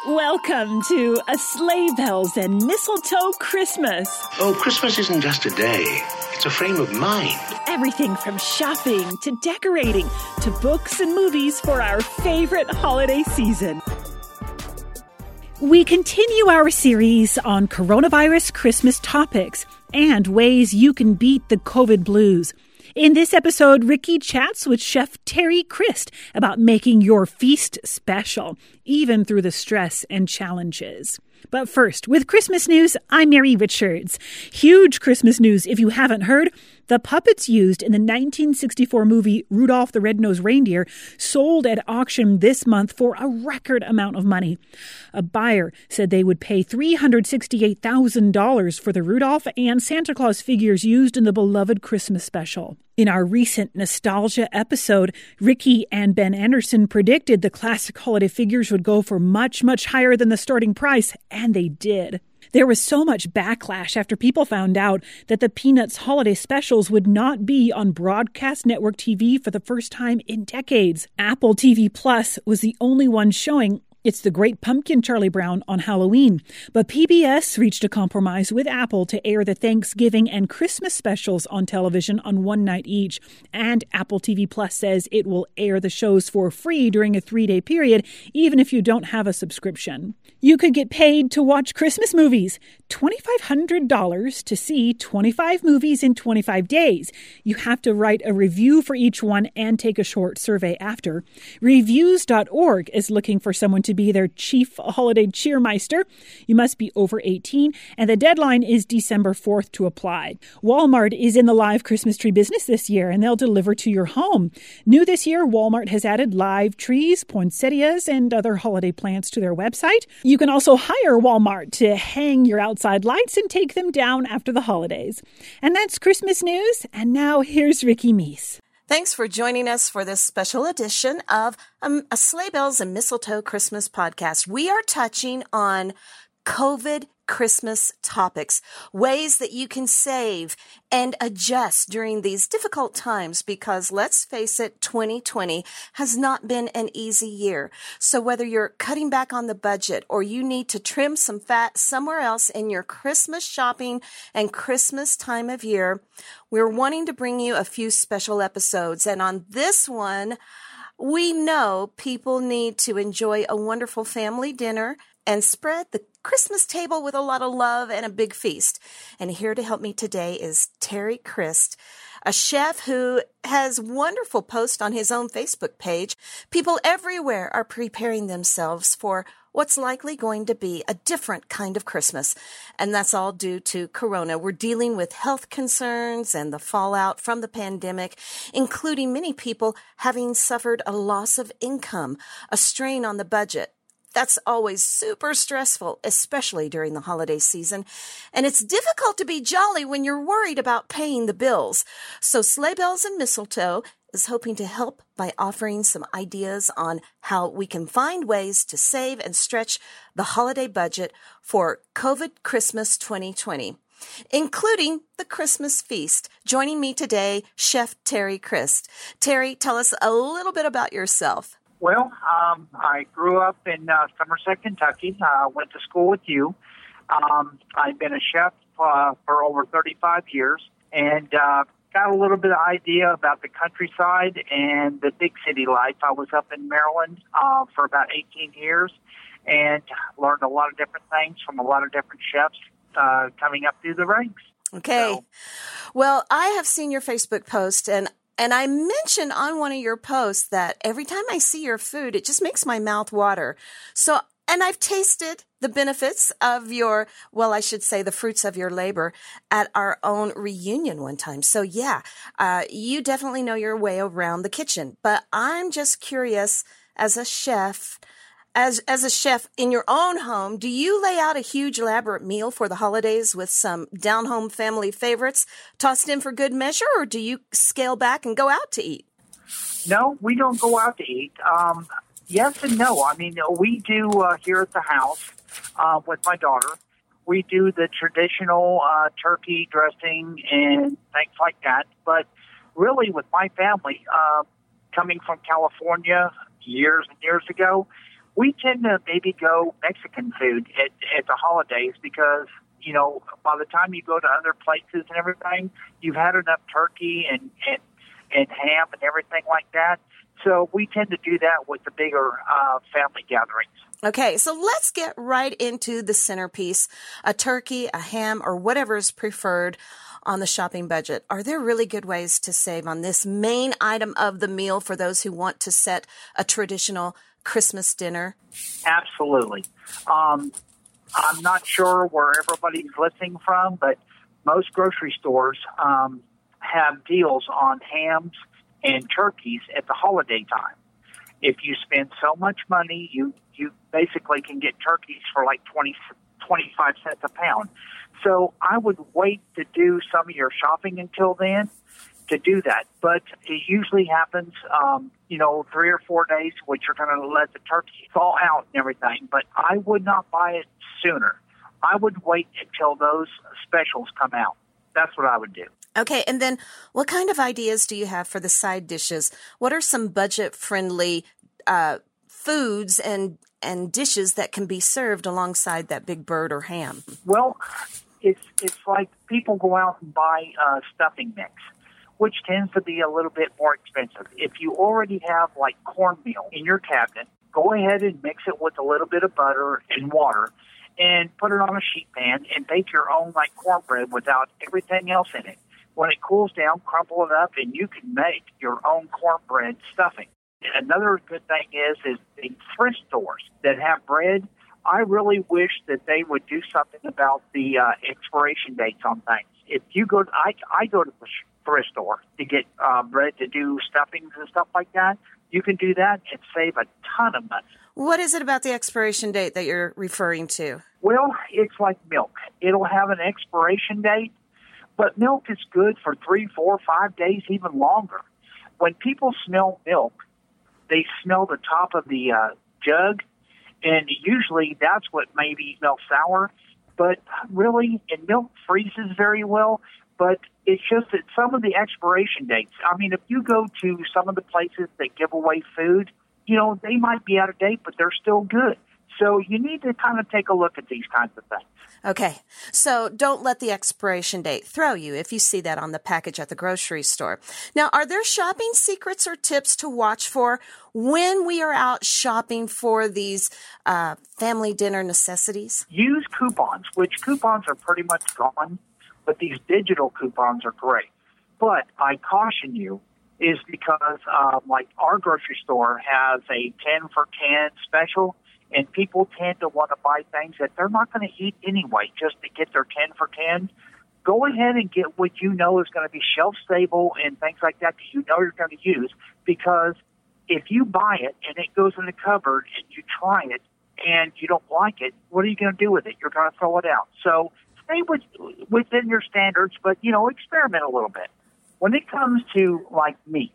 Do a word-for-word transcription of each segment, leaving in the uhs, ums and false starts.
Welcome to A Sleigh Bells and Mistletoe Christmas. Oh, Christmas isn't just a day. It's a frame of mind. Everything from shopping to decorating to books and movies for our favorite holiday season. We continue our series on coronavirus Christmas topics and ways you can beat the COVID blues. In this episode, Ricky chats with Chef Terry Christ about making your feast special, even through the stress and challenges. But first, with Christmas news, I'm Mary Richards. Huge Christmas news if you haven't heard. The puppets used in the nineteen sixty-four movie Rudolph the Red-Nosed Reindeer sold at auction this month for a record amount of money. A buyer said they would pay three hundred sixty-eight thousand dollars for the Rudolph and Santa Claus figures used in the beloved Christmas special. In our recent nostalgia episode, Ricky and Ben Anderson predicted the classic holiday figures would go for much, much higher than the starting price, and they did. There was so much backlash after people found out that the Peanuts holiday specials would not be on broadcast network T V for the first time in decades. Apple T V Plus was the only one showing It's the Great Pumpkin Charlie Brown on Halloween. But P B S reached a compromise with Apple to air the Thanksgiving and Christmas specials on television on one night each. And Apple T V Plus says it will air the shows for free during a three-day period, even if you don't have a subscription. You could get paid to watch Christmas movies. twenty-five hundred dollars to see twenty-five movies in twenty-five days. You have to write a review for each one and take a short survey after. Reviews dot org is looking for someone to be their chief holiday cheermeister. You must be over eighteen, and the deadline is December fourth to apply. Walmart is in the live Christmas tree business this year, and they'll deliver to your home. New this year, Walmart has added live trees, poinsettias, and other holiday plants to their website. You can also hire Walmart to hang your outside lights and take them down after the holidays. And that's Christmas news, and now here's Ricky Meese. Thanks for joining us for this special edition of um, a Sleigh Bells and Mistletoe Christmas podcast. We are touching on COVID Christmas topics, ways that you can save and adjust during these difficult times because, let's face it, twenty twenty has not been an easy year. So whether you're cutting back on the budget or you need to trim some fat somewhere else in your Christmas shopping and Christmas time of year, we're wanting to bring you a few special episodes. And on this one, we know people need to enjoy a wonderful family dinner and spread the Christmas table with a lot of love and a big feast. And here to help me today is Terry Christ, a chef who has wonderful posts on his own Facebook page. People everywhere are preparing themselves for what's likely going to be a different kind of Christmas. And that's all due to Corona. We're dealing with health concerns and the fallout from the pandemic, including many people having suffered a loss of income, a strain on the budget. That's always super stressful, especially during the holiday season. And it's difficult to be jolly when you're worried about paying the bills. So Sleigh Bells and Mistletoe is hoping to help by offering some ideas on how we can find ways to save and stretch the holiday budget for COVID Christmas twenty twenty, including the Christmas feast. Joining me today, Chef Terry Christ. Terry, tell us a little bit about yourself. Well, um, I grew up in uh, Somerset, Kentucky. I uh, went to school with you. Um, I've been a chef uh, for over thirty-five years and uh, got a little bit of idea about the countryside and the big city life. I was up in Maryland uh, for about eighteen years and learned a lot of different things from a lot of different chefs uh, coming up through the ranks. Okay. So, well, I have seen your Facebook post, and And I mentioned on one of your posts that every time I see your food, it just makes my mouth water. So, and I've tasted the benefits of your, well, I should say the fruits of your labor at our own reunion one time. So yeah, uh, you definitely know your way around the kitchen. But I'm just curious, as a chef, As as a chef in your own home, do you lay out a huge elaborate meal for the holidays with some down-home family favorites tossed in for good measure, or do you scale back and go out to eat? No, we don't go out to eat. Um, yes and no. I mean, we do uh, here at the house uh, with my daughter. We do the traditional uh, turkey dressing and things like that. But really, with my family, uh, coming from California years and years ago, we tend to maybe go Mexican food at, at the holidays because, you know, by the time you go to other places and everything, you've had enough turkey and, and, and ham and everything like that. So we tend to do that with the bigger uh, family gatherings. Okay, so let's get right into the centerpiece, a turkey, a ham, or whatever is preferred on the shopping budget. Are there really good ways to save on this main item of the meal for those who want to set a traditional Christmas dinner? Absolutely. Um, I'm not sure where everybody's listening from, but most grocery stores um, have deals on hams and turkeys at the holiday time. If you spend so much money, you, you basically can get turkeys for like twenty, twenty-five cents a pound. So I would wait to do some of your shopping until then to do that. But it usually happens, um, you know, three or four days, which you're going to let the turkey thaw out and everything. But I would not buy it sooner. I would wait until those specials come out. That's what I would do. Okay, and then what kind of ideas do you have for the side dishes? What are some budget-friendly uh, foods and and dishes that can be served alongside that big bird or ham? Well, it's it's like people go out and buy uh, stuffing mix, which tends to be a little bit more expensive. If you already have like cornmeal in your cabinet, go ahead and mix it with a little bit of butter and water and put it on a sheet pan and bake your own like cornbread without everything else in it. When it cools down, crumple it up, and you can make your own cornbread stuffing. Another good thing is, is the thrift stores that have bread, I really wish that they would do something about the uh, expiration dates on things. If you go, to, I, I go to the thrift store to get uh, bread to do stuffings and stuff like that. You can do that and save a ton of money. What is it about the expiration date that you're referring to? Well, it's like milk. It'll have an expiration date. But milk is good for three, four, five days, even longer. When people smell milk, they smell the top of the uh, jug, and usually that's what maybe smells sour. But really, and milk freezes very well, but it's just that some of the expiration dates, I mean, if you go to some of the places that give away food, you know, they might be out of date, but they're still good. So you need to kind of take a look at these kinds of things. Okay, so don't let the expiration date throw you if you see that on the package at the grocery store. Now, are there shopping secrets or tips to watch for when we are out shopping for these uh, family dinner necessities? Use coupons, which coupons are pretty much gone, but these digital coupons are great. But I caution you is because, uh, like, our grocery store has a ten for ten special, and people tend to want to buy things that they're not going to eat anyway just to get their ten for ten. Go ahead and get what you know is going to be shelf-stable and things like that that you know you're going to use, because if you buy it and it goes in the cupboard and you try it and you don't like it, what are you going to do with it? You're going to throw it out. So stay with, within your standards, but, you know, experiment a little bit. When it comes to, like, meats,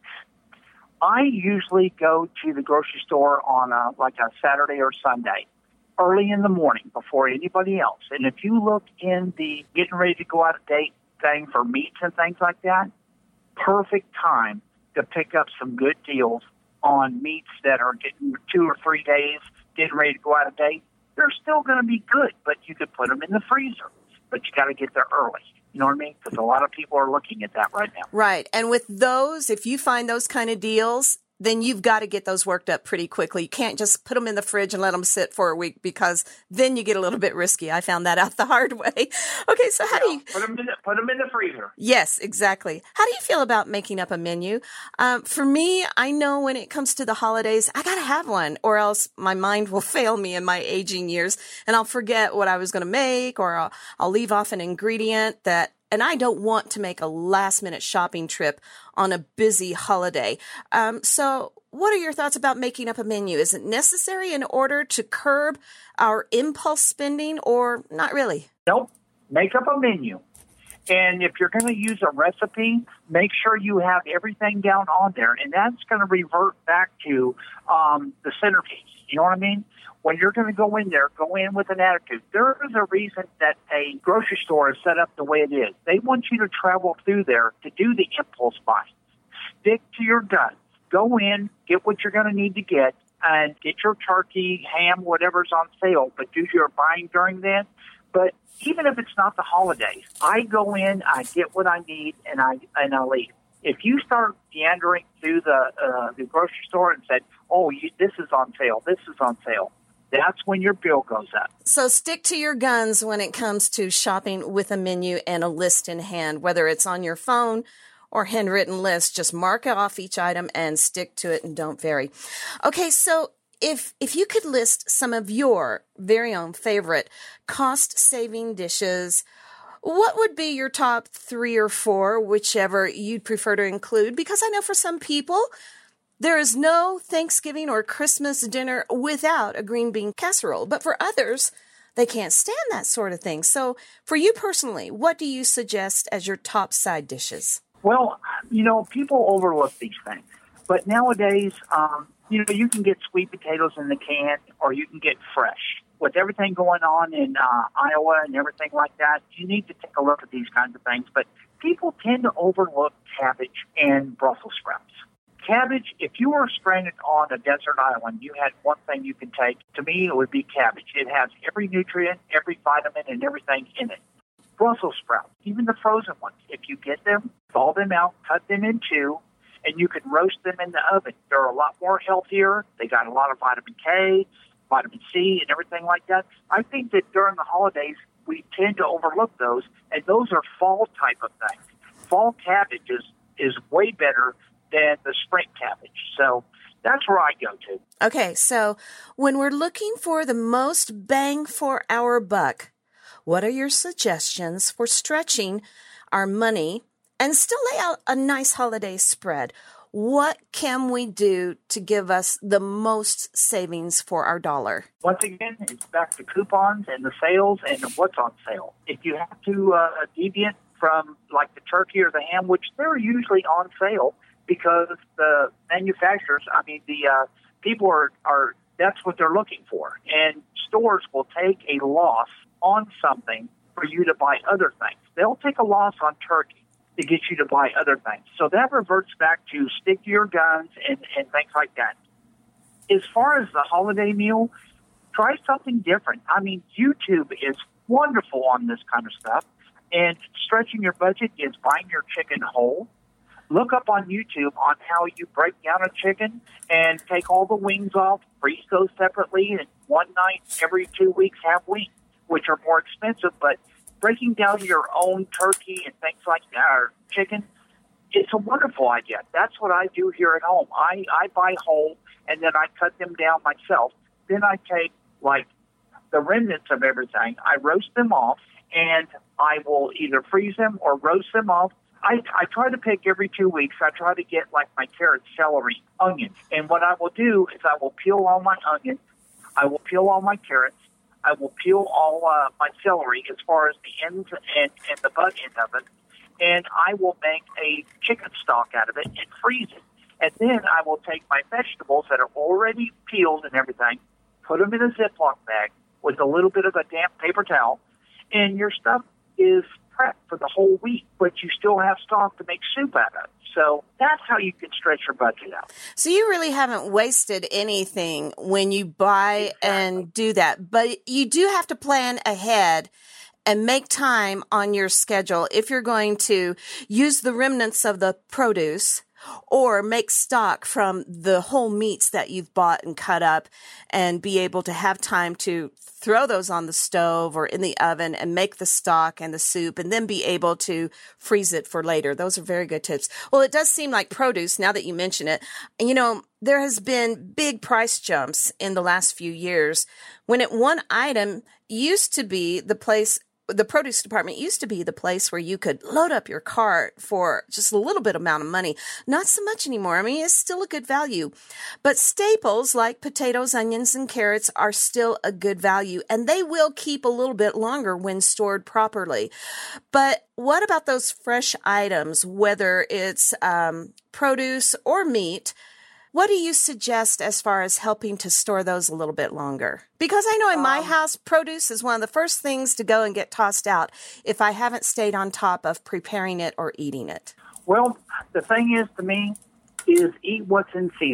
I usually go to the grocery store on a, like a Saturday or Sunday, early in the morning before anybody else. And if you look in the getting ready to go out of date thing for meats and things like that, perfect time to pick up some good deals on meats that are getting two or three days, getting ready to go out of date. They're still going to be good, but you could put them in the freezer. But you got to get there early. You know what I mean? Because a lot of people are looking at that right now. Right. And with those, if you find those kind of deals, then you've got to get those worked up pretty quickly. You can't just put them in the fridge and let them sit for a week, because then you get a little bit risky. I found that out the hard way. Okay, so how yeah, do you... Put them, in the, put them in the freezer. Yes, exactly. How do you feel about making up a menu? Um, for me, I know when it comes to the holidays, I got to have one, or else my mind will fail me in my aging years, and I'll forget what I was going to make, or I'll, I'll leave off an ingredient that... And I don't want to make a last-minute shopping trip on a busy holiday. Um, so what are your thoughts about making up a menu? Is it necessary in order to curb our impulse spending, or not really? Nope. Make up a menu. And if you're going to use a recipe, make sure you have everything down on there. And that's going to revert back to um, the centerpiece. You know what I mean? When you're going to go in there, go in with an attitude. There is a reason that a grocery store is set up the way it is. They want you to travel through there to do the impulse buying. Stick to your guns. Go in, get what you're going to need to get, and get your turkey, ham, whatever's on sale, but do your buying during then. But even if it's not the holidays, I go in, I get what I need, and I and I leave. If you start meandering through the uh, the grocery store and said, "Oh, you, this is on sale, this is on sale," that's when your bill goes up. So stick to your guns when it comes to shopping with a menu and a list in hand, whether it's on your phone or handwritten list. Just mark off each item and stick to it and don't vary. Okay, so if if you could list some of your very own favorite cost-saving dishes, what would be your top three or four, whichever you'd prefer to include? Because I know for some people, there is no Thanksgiving or Christmas dinner without a green bean casserole. But for others, they can't stand that sort of thing. So for you personally, what do you suggest as your top side dishes? Well, you know, people overlook these things. But nowadays, um, you know, you can get sweet potatoes in the can or you can get fresh. With everything going on in uh, Iowa and everything like that, you need to take a look at these kinds of things. But people tend to overlook cabbage and Brussels sprouts. Cabbage, if you were stranded on a desert island, you had one thing you can take. To me, it would be cabbage. It has every nutrient, every vitamin, and everything in it. Brussels sprouts, even the frozen ones, if you get them, thaw them out, cut them in two, and you can roast them in the oven. They're a lot more healthier. They got a lot of vitamin K, vitamin C, and everything like that. I think that during the holidays, we tend to overlook those, and those are fall type of things. Fall cabbage is, is way better than the spring cabbage. So that's where I go to. Okay, so when we're looking for the most bang for our buck, what are your suggestions for stretching our money and still lay out a nice holiday spread? What can we do to give us the most savings for our dollar? Once again, it's back to coupons and the sales and what's on sale. If you have to uh, deviate from like the turkey or the ham, which they're usually on sale, because the manufacturers, I mean, the uh, people are, are, that's what they're looking for. And stores will take a loss on something for you to buy other things. They'll take a loss on turkey to get you to buy other things. So that reverts back to stick to your guns and, and things like that. As far as the holiday meal, try something different. I mean, YouTube is wonderful on this kind of stuff. And stretching your budget is buying your chicken whole. Look up on YouTube on how you break down a chicken and take all the wings off, freeze those separately, and one night every two weeks have wings, which are more expensive. But breaking down your own turkey and things like that, or chicken, it's a wonderful idea. That's what I do here at home. I, I buy whole, and then I cut them down myself. Then I take, like, the remnants of everything. I roast them off, and I will either freeze them or roast them off. I, I try to pick every two weeks. I try to get, like, my carrots, celery, onions. And what I will do is I will peel all my onions. I will peel all my carrots. I will peel all uh, my celery as far as the ends and, and the butt end of it. And I will make a chicken stock out of it and freeze it. And then I will take my vegetables that are already peeled and everything, put them in a Ziploc bag with a little bit of a damp paper towel, and your stuff is prepped for the whole week, but you still have stock to make soup out of. So that's how you can stretch your budget out. So you really haven't wasted anything when you buy exactly. and do that. But you do have to plan ahead and make time on your schedule if you're going to use the remnants of the produce or make stock from the whole meats that you've bought and cut up and be able to have time to throw those on the stove or in the oven and make the stock and the soup and then be able to freeze it for later. Those are very good tips. Well, it does seem like produce, now that you mention it, you know, there has been big price jumps in the last few years when it one item used to be the place the produce department used to be the place where you could load up your cart for just a little bit amount of money. Not so much anymore. I mean, it's still a good value. But staples like potatoes, onions, and carrots are still a good value, and they will keep a little bit longer when stored properly. But what about those fresh items, whether it's um, produce or meat? What do you suggest as far as helping to store those a little bit longer? Because I know in my um, house, produce is one of the first things to go and get tossed out if I haven't stayed on top of preparing it or eating it. Well, the thing is, to me, is eat what's in season.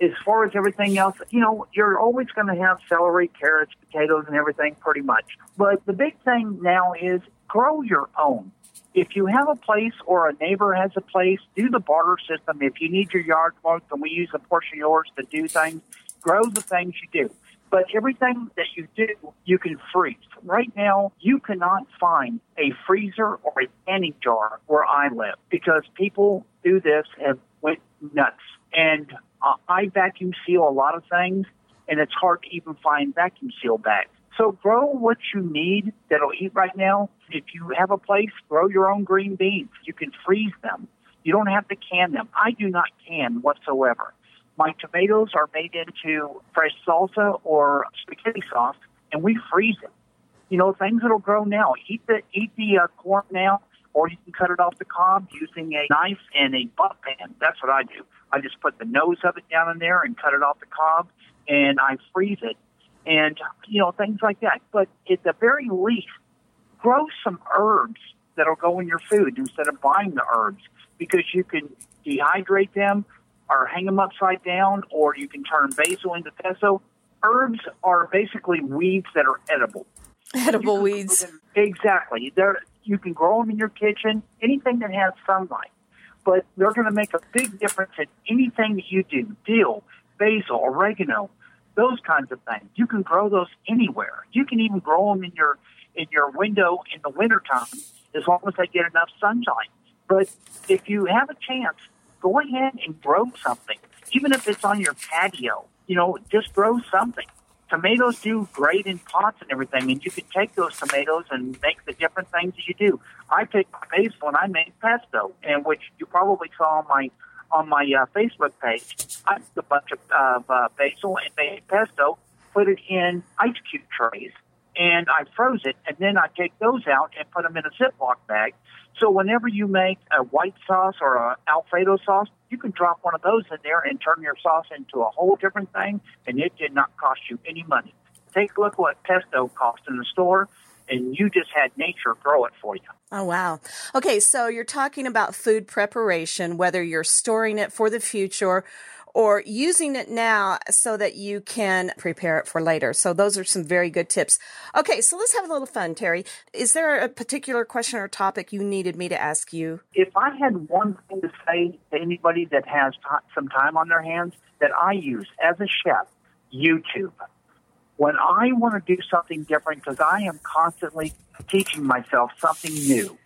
as far as everything else, you know, you're always going to have celery, carrots, potatoes, and everything pretty much. But the big thing now is grow your own. If you have a place or a neighbor has a place, do the barter system. If you need your yard mowed, can we use a portion of yours to do things? Grow the things you do. But everything that you do, you can freeze. Right now, you cannot find a freezer or a canning jar where I live because people do this and went nuts. And uh, I vacuum seal a lot of things, and it's hard to even find vacuum seal bags. So grow what you need that'll eat right now. If you have a place, grow your own green beans. You can freeze them. You don't have to can them. I do not can whatsoever. My tomatoes are made into fresh salsa or spaghetti sauce, and we freeze it. You know, things that'll grow now. Eat the eat the uh, corn now, or you can cut it off the cob using a knife and a butt pan. That's what I do. I just put the nose of it down in there and cut it off the cob, and I freeze it. And, you know, things like that. But at the very least, grow some herbs that'll go in your food instead of buying the herbs, because you can dehydrate them or hang them upside down, or you can turn basil into pesto. Herbs are basically weeds that are edible. Edible weeds. Exactly. They're, you can grow them in your kitchen, anything that has sunlight. But they're going to make a big difference in anything that you do. Dill, basil, oregano, those kinds of things. You can grow those anywhere. You can even grow them in your in your window in the wintertime as long as they get enough sunshine. But if you have a chance, go ahead and grow something, even if it's on your patio. You know, just grow something. Tomatoes do great in pots and everything, and you can take those tomatoes and make the different things that you do. I picked basil and I made pesto, and which you probably saw on my on my uh, Facebook page. I took a bunch of uh, uh, basil and made pesto, put it in ice cube trays, and I froze it, and then I take those out and put them in a Ziploc bag. So whenever you make a white sauce or a Alfredo sauce, you can drop one of those in there and turn your sauce into a whole different thing, and it did not cost you any money. Take a look what pesto cost in the store, and you just had nature grow it for you. Oh, wow. Okay, so you're talking about food preparation, whether you're storing it for the future or using it now so that you can prepare it for later. So those are some very good tips. Okay, so let's have a little fun, Terry. Is there a particular question or topic you needed me to ask you? If I had one thing to say to anybody that has t- some time on their hands that I use as a chef, YouTube. When I want to do something different, because I am constantly teaching myself something new.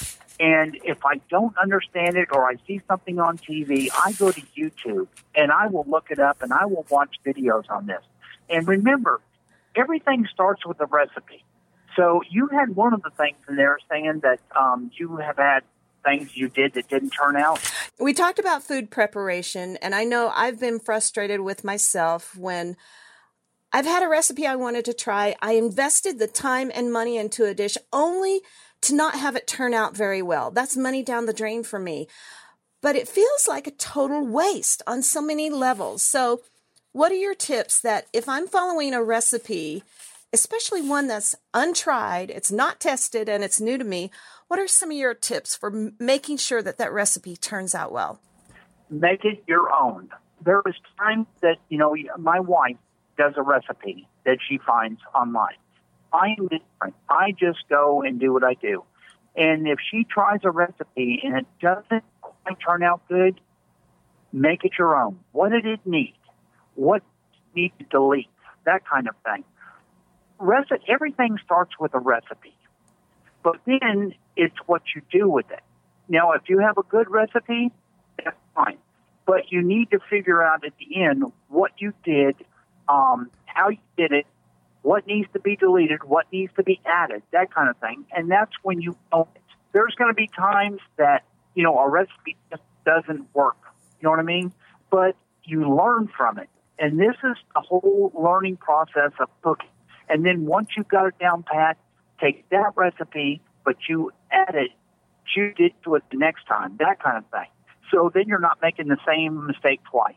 And if I don't understand it or I see something on T V, I go to YouTube and I will look it up and I will watch videos on this. And remember, everything starts with a recipe. So you had one of the things in there saying that um, you have had things you did that didn't turn out. We talked about food preparation, and I know I've been frustrated with myself when I've had a recipe I wanted to try. I invested the time and money into a dish only to not have it turn out very well. That's money down the drain for me. But it feels like a total waste on so many levels. So what are your tips that if I'm following a recipe, especially one that's untried, it's not tested, and it's new to me, what are some of your tips for m- making sure that that recipe turns out well? Make it your own. There is times that, you know, my wife does a recipe that she finds online. I am different. I just go and do what I do. And if she tries a recipe and it doesn't quite turn out good, make it your own. What did it need? What do you need to delete? That kind of thing. Reci- everything starts with a recipe. But then it's what you do with it. Now, if you have a good recipe, that's fine. But you need to figure out at the end what you did, um, how you did it, what needs to be deleted, what needs to be added, that kind of thing. And that's when you own it. There's going to be times that, you know, a recipe just doesn't work. You know what I mean? But you learn from it. And this is the whole learning process of cooking. And then once you've got it down pat, take that recipe, but you add it, you did to it the next time, that kind of thing. So then you're not making the same mistake twice.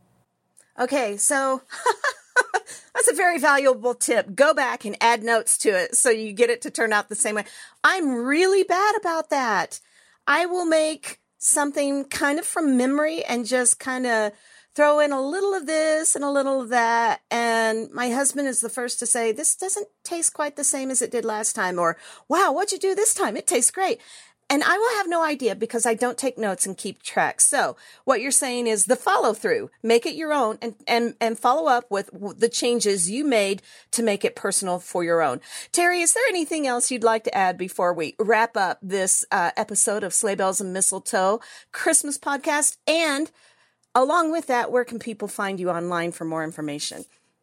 Okay, so that's a very valuable tip. Go back and add notes to it so you get it to turn out the same way. I'm really bad about that. I will make something kind of from memory and just kind of throw in a little of this and a little of that. And my husband is the first to say, this doesn't taste quite the same as it did last time. Or, wow, what'd you do this time? It tastes great. And I will have no idea because I don't take notes and keep track. So what you're saying is the follow through, make it your own and, and, and follow up with the changes you made to make it personal for your own. Terry, is there anything else you'd like to add before we wrap up this uh, episode of Sleigh Bells and Mistletoe Christmas podcast? And along with that, where can people find you online for more information?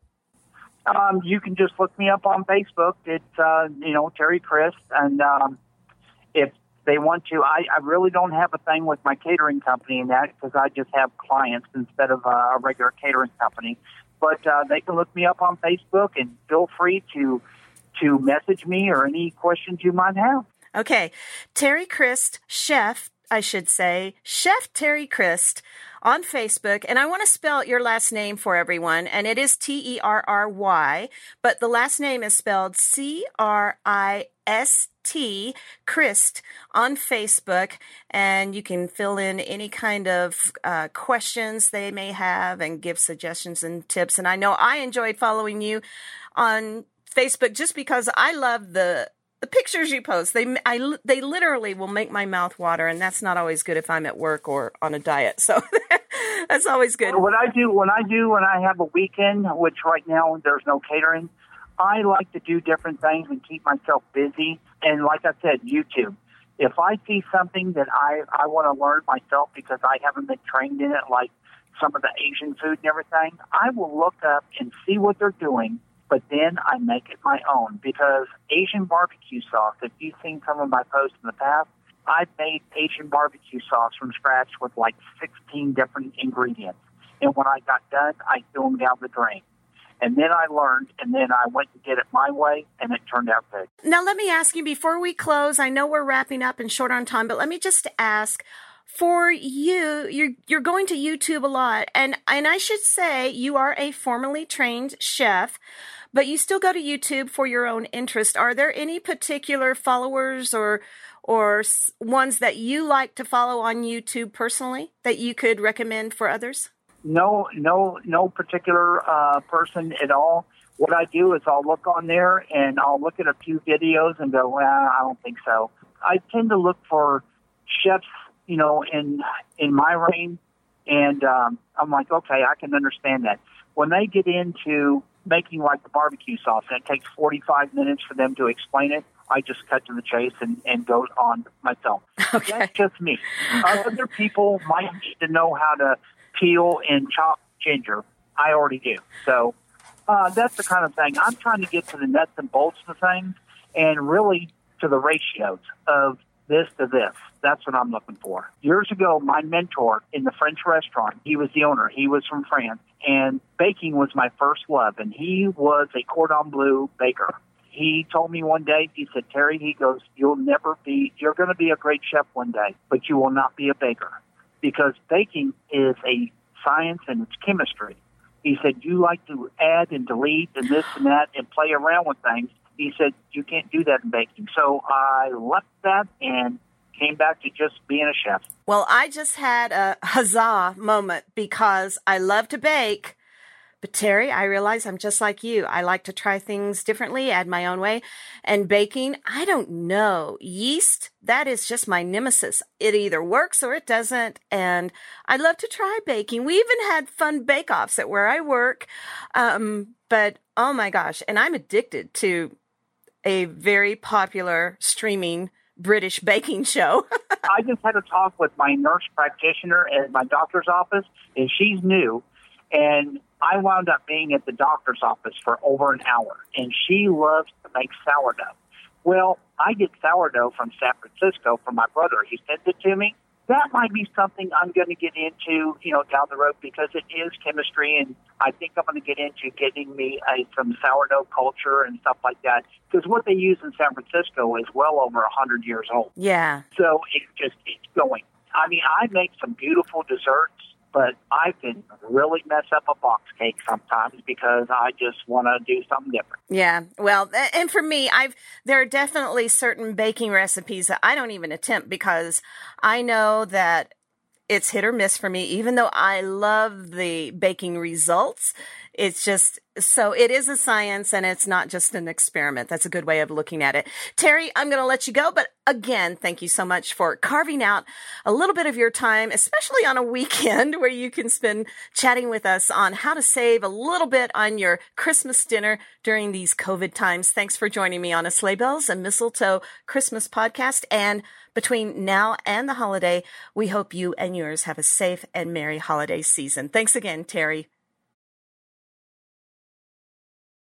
Um, you can just look me up on Facebook. It's, uh, you know, Terry Christ. And um, if they want to, I, I really don't have a thing with my catering company in that because I just have clients instead of uh, a regular catering company. But uh, they can look me up on Facebook and feel free to to message me or any questions you might have. Okay. Terry Christ, chef, I should say, Chef Terry Christ on Facebook. And I want to spell your last name for everyone. And it is T E R R Y, but the last name is spelled C R I S T, Christ, on Facebook. And you can fill in any kind of uh, questions they may have and give suggestions and tips. And I know I enjoyed following you on Facebook just because I love the The pictures you post. They I, they literally will make my mouth water, and that's not always good if I'm at work or on a diet. So that's always good. What I do when I do when I have a weekend, which right now there's no catering, I like to do different things and keep myself busy. And like I said, YouTube. If I see something that I, I want to learn myself because I haven't been trained in it, like some of the Asian food and everything, I will look up and see what they're doing. But then I make it my own because Asian barbecue sauce, if you've seen some of my posts in the past, I've made Asian barbecue sauce from scratch with like sixteen different ingredients. And when I got done, I threw them down the drain. And then I learned, and then I went to get it my way, and it turned out good. Now, let me ask you, before we close, I know we're wrapping up and short on time, but let me just ask, for you, you're, you're going to YouTube a lot, and, and I should say you are a formally trained chef, but you still go to YouTube for your own interest. Are there any particular followers or or ones that you like to follow on YouTube personally that you could recommend for others? No, no, no particular uh, person at all. What I do is I'll look on there and I'll look at a few videos and go, well, I don't think so. I tend to look for chefs, you know, in in my reign, and um, I'm like, okay, I can understand that. When they get into making like the barbecue sauce, and it takes forty-five minutes for them to explain it, I just cut to the chase and, and go on myself. Okay. That's just me. Other people might need to know how to peel and chop ginger. I already do. So uh, that's the kind of thing. I'm trying to get to the nuts and bolts of things and really to the ratios of this to this. That's what I'm looking for. Years ago, my mentor in the French restaurant, he was the owner. He was from France. And baking was my first love. And he was a cordon bleu baker. He told me one day, he said, Terry, he goes, you'll never be, you're going to be a great chef one day, but you will not be a baker. Because baking is a science and it's chemistry. He said, you like to add and delete and this and that and play around with things. He said, you can't do that in baking. So I left that and came back to just being a chef. Well, I just had a huzzah moment because I love to bake. But Terry, I realize I'm just like you. I like to try things differently, add my own way. And baking, I don't know. Yeast, that is just my nemesis. It either works or it doesn't. And I love to try baking. We even had fun bake-offs at where I work. Um, but, oh my gosh, and I'm addicted to a very popular streaming British baking show. I just had a talk with my nurse practitioner at my doctor's office, and she's new. And I wound up being at the doctor's office for over an hour, and she loves to make sourdough. Well, I get sourdough from San Francisco from my brother. He sent it to me. That might be something I'm going to get into, you know, down the road because it is chemistry, and I think I'm going to get into getting me a, some sourdough culture and stuff like that because what they use in San Francisco is well over one hundred years old. Yeah. So it's just, it's going. I mean, I make some beautiful desserts, but I can really mess up a box cake sometimes because I just want to do something different. Yeah. Well, and for me, I've there are definitely certain baking recipes that I don't even attempt because I know that it's hit or miss for me, even though I love the baking results. It's just, so it is a science and it's not just an experiment. That's a good way of looking at it. Terry, I'm going to let you go, but again, thank you so much for carving out a little bit of your time, especially on a weekend where you can spend chatting with us on how to save a little bit on your Christmas dinner during these COVID times. Thanks for joining me on a Sleigh Bells and Mistletoe Christmas podcast. And between now and the holiday, we hope you and yours have a safe and merry holiday season. Thanks again, Terry.